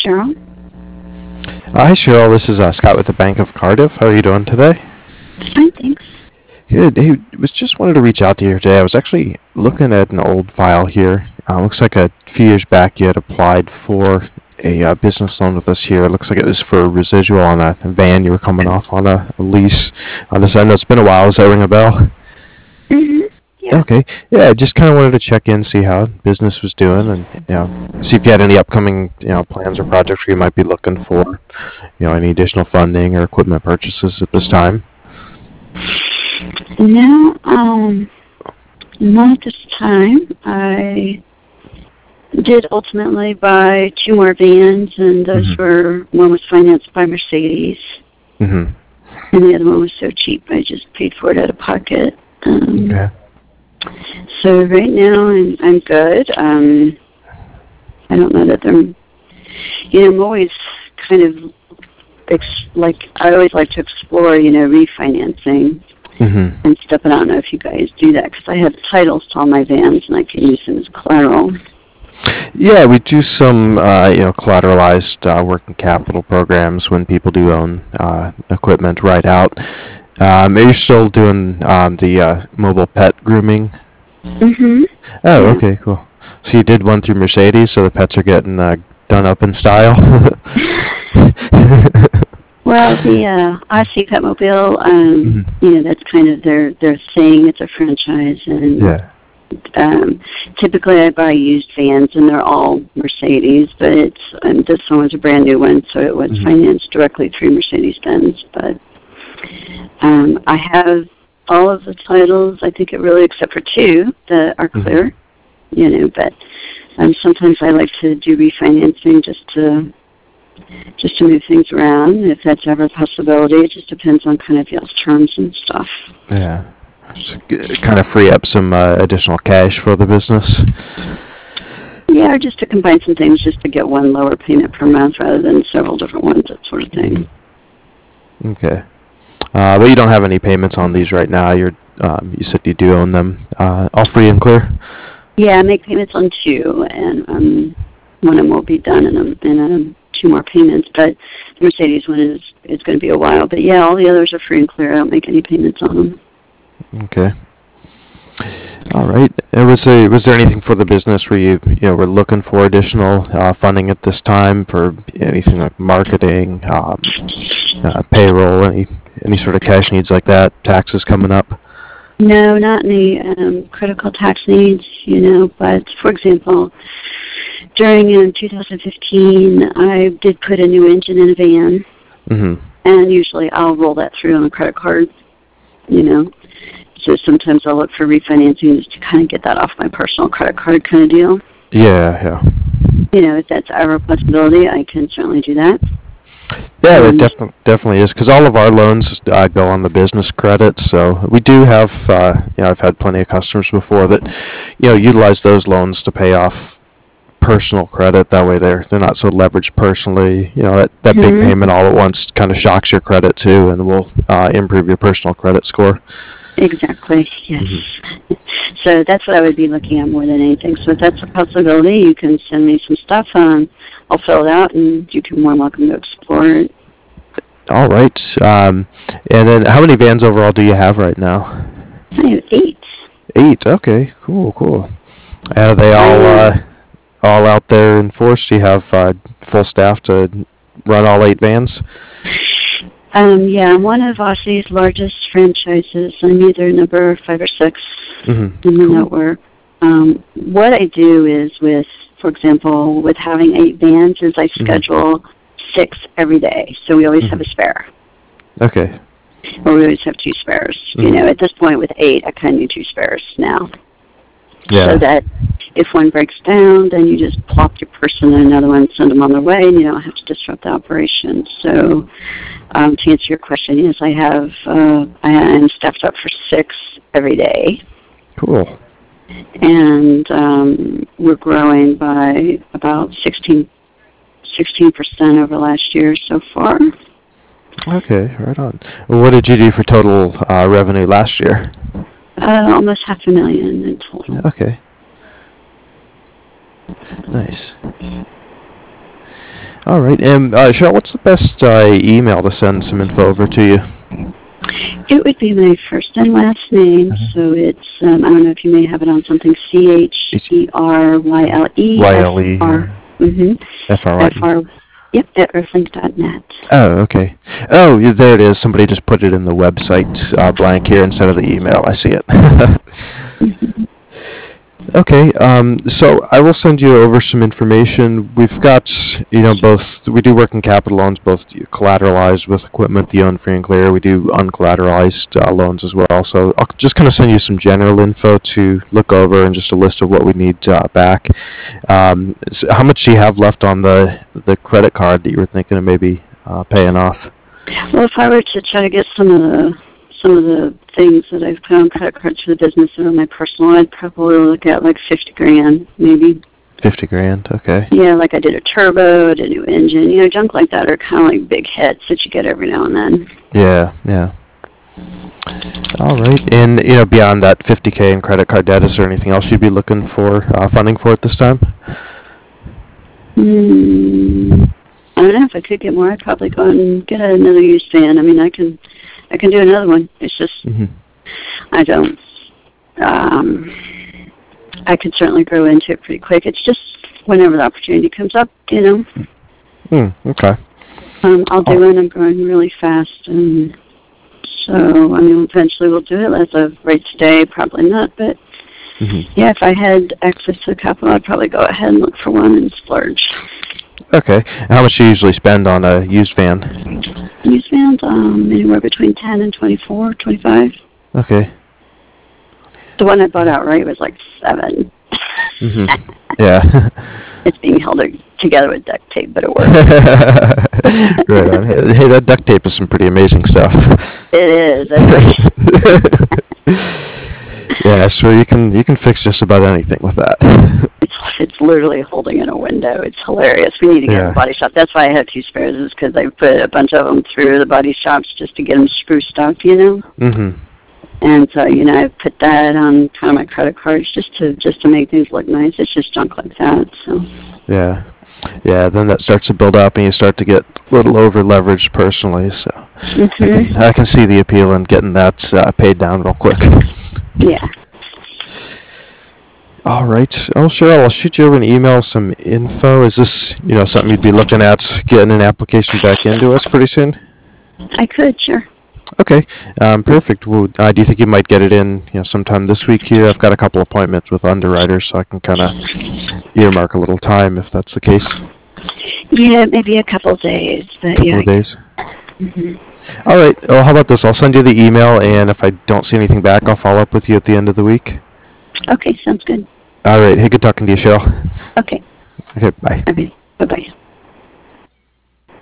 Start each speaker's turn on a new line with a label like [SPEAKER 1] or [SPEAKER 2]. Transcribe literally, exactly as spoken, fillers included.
[SPEAKER 1] Cheryl.
[SPEAKER 2] Uh, Hi, Cheryl. This is uh, Scott with the Bank of Cardiff. How are you doing today?
[SPEAKER 1] Fine, thanks.
[SPEAKER 2] Good. Hey, was just wanted to reach out to you today. I was actually looking at an old file here. Uh, looks like a few years back you had applied for a uh, business loan with us here. It looks like it was for residual on a van you were coming off on a, a lease. On this, I know it's been a while. Does that ring a bell?
[SPEAKER 1] Mm-hmm. Yeah.
[SPEAKER 2] Okay. Yeah, just kind of wanted to check in, see how business was doing, and you know, see if you had any upcoming you know plans or projects where you might be looking for you know any additional funding or equipment purchases at this time.
[SPEAKER 1] No, um, not at this time. I did ultimately buy two more vans, and those
[SPEAKER 2] Mm-hmm.
[SPEAKER 1] were, one was financed by Mercedes,
[SPEAKER 2] Mm-hmm.
[SPEAKER 1] and the other one was so cheap I just paid for it out of pocket. Um,
[SPEAKER 2] Okay.
[SPEAKER 1] so right now I'm, I'm good. Um, I don't know that they're, you know, I'm always kind of, ex- like, I always like to explore, you know, refinancing
[SPEAKER 2] Mm-hmm.
[SPEAKER 1] and stuff, and I don't know if you guys do that, because I have titles to all my vans, and I can use them as collateral.
[SPEAKER 2] Yeah, we do some uh, you know collateralized uh, working capital programs when people do own uh, equipment right out. Um, are you still doing um, the uh, mobile pet grooming?
[SPEAKER 1] Mm-hmm.
[SPEAKER 2] Oh,
[SPEAKER 1] Yeah.
[SPEAKER 2] okay, cool. So you did one through Mercedes, so the pets are getting uh, done up in style.
[SPEAKER 1] Well, the uh, Aussie Petmobile, um,
[SPEAKER 2] Mhm.
[SPEAKER 1] you know, that's kind of their their thing. It's a franchise, and
[SPEAKER 2] Yeah.
[SPEAKER 1] um, typically I buy used vans, and they're all Mercedes. But it's um, this one was a brand new one, so it was
[SPEAKER 2] Mhm.
[SPEAKER 1] financed directly through Mercedes-Benz. But um, I have all of the titles. I think it really, except for two that are
[SPEAKER 2] Mhm.
[SPEAKER 1] clear. You know, but um, sometimes I like to do refinancing just to just to move things around, if that's ever a possibility. It just depends on kind of y'all's terms and stuff.
[SPEAKER 2] Yeah. So kind of free up some uh, additional cash for the business.
[SPEAKER 1] Yeah, or just to combine some things, just to get one lower payment per month rather than several different ones, that sort of thing.
[SPEAKER 2] Okay. Uh, but you don't have any payments on these right now. You're um, you said you do own them, uh, all free and clear.
[SPEAKER 1] Yeah, I make payments on two, and um, one of them will be done in, a, in a, two more payments. But the Mercedes one is is going to be a while. But yeah, all the others are free and clear. I don't make any payments on them.
[SPEAKER 2] Okay. All right. And was there was there anything for the business where you you know were looking for additional uh, funding at this time for anything like marketing, um, uh, payroll, any any sort of cash needs like that, taxes coming up?
[SPEAKER 1] No, not any um, critical tax needs, you know. But for example, during in two thousand fifteen, I did put a new engine in a van,
[SPEAKER 2] Mm-hmm.
[SPEAKER 1] and usually I'll roll that through on a credit card, you know. So sometimes I'll look for refinancing just to kind of get that off my personal credit card kind of deal.
[SPEAKER 2] Yeah, yeah.
[SPEAKER 1] You know, if that's ever a possibility, I can certainly do that.
[SPEAKER 2] Yeah, it
[SPEAKER 1] Um,
[SPEAKER 2] definitely definitely is because all of our loans uh, go on the business credit. So we do have, uh, you know, I've had plenty of customers before that, you know, utilize those loans to pay off personal credit. That way they're they're not so leveraged personally. You know, that, that big
[SPEAKER 1] mm-hmm.
[SPEAKER 2] payment all at once kind of shocks your credit too, and will uh, improve your personal credit score.
[SPEAKER 1] Exactly, yes.
[SPEAKER 2] Hmm.
[SPEAKER 1] So that's what I would be looking at more than anything. So if that's a possibility, you can send me some stuff. Um, I'll fill it out, and you can more than welcome to explore it.
[SPEAKER 2] All right. Um, and then how many vans overall do you have right now?
[SPEAKER 1] I have eight.
[SPEAKER 2] Eight. Okay. Cool. Cool. Are they
[SPEAKER 1] I
[SPEAKER 2] all
[SPEAKER 1] uh,
[SPEAKER 2] uh, all out there in force? Do you have uh, full staff to run all eight vans?
[SPEAKER 1] um, yeah, I'm one of Aussie's largest franchises. I'm either number five or six
[SPEAKER 2] Mm-hmm.
[SPEAKER 1] in the
[SPEAKER 2] Cool.
[SPEAKER 1] network. Um, what I do is with, for example, with having eight vans, is I
[SPEAKER 2] Mm-hmm.
[SPEAKER 1] schedule six every day. So we always have
[SPEAKER 2] Mm-hmm.
[SPEAKER 1] a spare,
[SPEAKER 2] Okay.
[SPEAKER 1] or we always have two spares. You
[SPEAKER 2] Mm-hmm.
[SPEAKER 1] know, at this point with eight, I kind of need two spares now, so
[SPEAKER 2] Yeah.
[SPEAKER 1] that if one breaks down, then you just plop your person in another one, send them on their way, and you don't have to disrupt the operation. So, um, to answer your question, yes, I have. Uh, I am staffed up for six every day,
[SPEAKER 2] Cool.
[SPEAKER 1] and um, we're growing by about sixteen percent over last year so far.
[SPEAKER 2] Okay. Right on. What did you do for total uh, revenue last year?
[SPEAKER 1] Uh, almost half a million in total.
[SPEAKER 2] Okay. Nice. All right. And uh, Cheryl, what's the best uh, email to send some info over to you?
[SPEAKER 1] It would be my first and last name,
[SPEAKER 2] Mhm.
[SPEAKER 1] so it's, um, I don't know if you may have it on something, C H E R Y L E
[SPEAKER 2] Y L E.
[SPEAKER 1] F R, mm-hmm,
[SPEAKER 2] F R
[SPEAKER 1] F
[SPEAKER 2] Y E.
[SPEAKER 1] R, yep, at earthlink dot net.
[SPEAKER 2] Oh, okay. Oh, yeah, there it is. Somebody just put it in the website uh, blank here instead of the email. I see it.
[SPEAKER 1] Mm-hmm.
[SPEAKER 2] Okay, um, so I will send you over some information. We've got, you know, both, we do working capital loans, both collateralized with equipment, the own free and clear. We do uncollateralized uh, loans as well. So I'll just kind of send you some general info to look over and just a list of what we need uh, back. Um, so how much do you have left on the, the credit card that you were thinking of maybe uh, paying off?
[SPEAKER 1] Well, if I were to try to get some of the some of the things that I've put on credit cards for the business and on my personal, I'd probably look at like fifty grand, maybe.
[SPEAKER 2] Fifty grand, okay.
[SPEAKER 1] Yeah, like I did a turbo, did a new engine, you know, junk like that are kind of like big hits that you get every now and then.
[SPEAKER 2] Yeah, yeah. All right, and you know, beyond that fifty K in credit card debt, is there anything else you'd be looking for uh, funding for at this time?
[SPEAKER 1] Hmm. I don't know, if I could get more, I'd probably go and get another used van. I mean, I can, I can do another one. It's just,
[SPEAKER 2] Mm-hmm.
[SPEAKER 1] I don't. Um, I could certainly grow into it pretty quick. It's just whenever the opportunity comes up, you know.
[SPEAKER 2] Mm, okay.
[SPEAKER 1] Um, I'll do it. I'm growing really fast, and so I mean, eventually we'll do it. As of right today, probably not. But
[SPEAKER 2] Mm-hmm.
[SPEAKER 1] yeah, if I had access to the capital, I'd probably go ahead and look for one and splurge.
[SPEAKER 2] Okay. How much do you usually spend on a used van?
[SPEAKER 1] Used vans, um, anywhere between ten and twenty-four, twenty-five.
[SPEAKER 2] Okay.
[SPEAKER 1] The one I bought outright was like seven.
[SPEAKER 2] Mm-hmm. Yeah.
[SPEAKER 1] It's being held together with duct tape, but it works.
[SPEAKER 2] Right on. Hey, that duct tape is some pretty amazing stuff.
[SPEAKER 1] It is.
[SPEAKER 2] Yeah, so you can you can fix just about anything with that.
[SPEAKER 1] It's it's literally holding in a window. It's hilarious. We need to get
[SPEAKER 2] Yeah.
[SPEAKER 1] a body shop. That's why I have two spares, is because I put a bunch of them through the body shops just to get them spruced up, you know.
[SPEAKER 2] Mm-hmm.
[SPEAKER 1] And so, you know, I put that on kind of my credit cards just to just to make things look nice. It's just junk like that. So
[SPEAKER 2] Yeah. Yeah, then that starts to build up and you start to get a little over leveraged personally, so
[SPEAKER 1] mm-hmm.
[SPEAKER 2] I, can, I can see the appeal in getting that uh, paid down real quick.
[SPEAKER 1] Yeah.
[SPEAKER 2] All right. Oh, Cheryl, I'll shoot you over an email, some info. Is this, you know, something you'd be looking at getting an application back into us pretty soon?
[SPEAKER 1] I could, sure.
[SPEAKER 2] Okay, um, perfect. Well, uh, do you think you might get it in, you know, sometime this week here? I've got a couple appointments with underwriters, so I can kind of earmark a little time if that's the case.
[SPEAKER 1] Yeah, maybe a couple of days, but
[SPEAKER 2] Couple
[SPEAKER 1] yeah.
[SPEAKER 2] of days.
[SPEAKER 1] Mm-hmm.
[SPEAKER 2] All right. Well, how about this? I'll send you the email, and if I don't see anything back, I'll follow up with you at the end of the week.
[SPEAKER 1] Okay, sounds good.
[SPEAKER 2] All right. Hey, good talking to you, Cheryl.
[SPEAKER 1] Okay.
[SPEAKER 2] Okay, bye.
[SPEAKER 1] Okay. Bye bye.